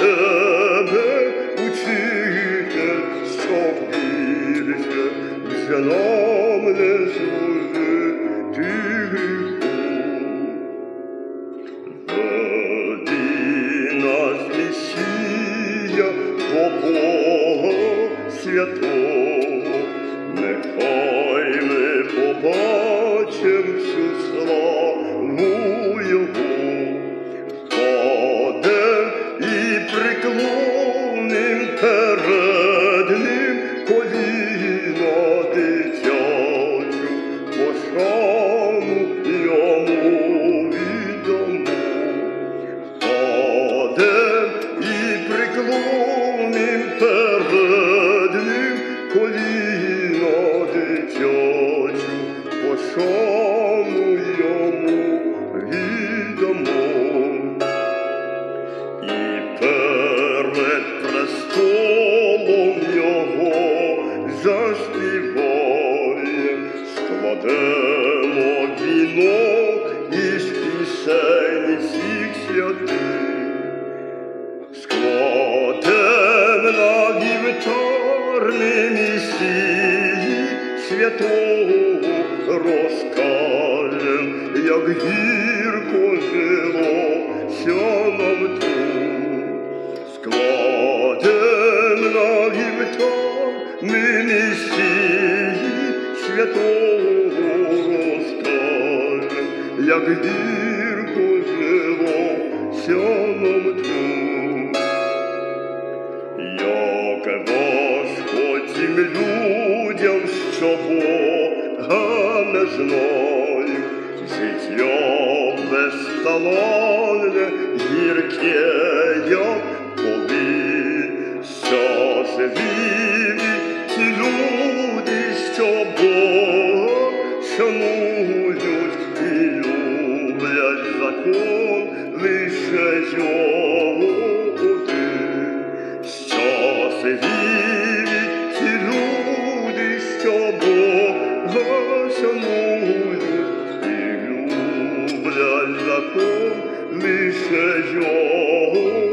тебе, учитель, щоб більше вже нам не служити гріху. Веди нас, Месія, до Бога святого, нехай ми побачим всю славу Його. Впадем і приклоним перед Ним коліна дитячу, пошану Йому віддамо. Впадем і приклоним перед Ним коліна дитячу, пошану Йому віддамо. І перед престолом Його заспіваєм, складемо вінок із пісень всіх святих, складем на вівтарне Месії святого, розкажем, як гірко жилося нам тут. Складем на вівтарне Месії святого, розкажем, як гірко жилося нам тут. Як важко тим людям, що Бога не знають, життя безталанне, гірке, як полин. Щасливі ті люди, що Бога шанують і люблять закон лише Його один. Щасливі ті люди, що Бога шанують і люблять закон лише Його